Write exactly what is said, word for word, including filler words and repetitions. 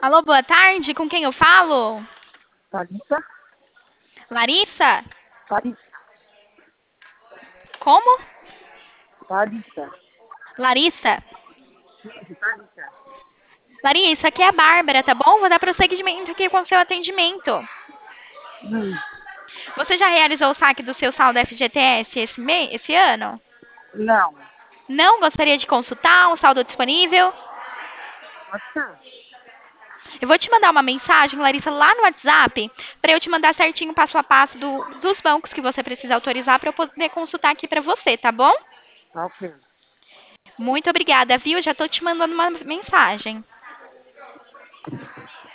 Alô, boa tarde, com quem eu falo? Larissa? Larissa? Larissa. Como? Larissa. Larissa? Isso, Larissa. Larissa, aqui é a Bárbara, tá bom? Vou dar prosseguimento aqui com o seu atendimento. Hum, Você já realizou o saque do seu saldo F G T S esse, me- esse ano? não. Não gostaria de consultar um saldo disponível? Pode ser. Eu vou te mandar uma mensagem, Larissa, lá no WhatsApp, para eu te mandar certinho passo a passo do- dos bancos que você precisa autorizar para eu poder consultar aqui para você, tá bom? Tá ok. Muito obrigada, viu? Já tô te mandando uma mensagem.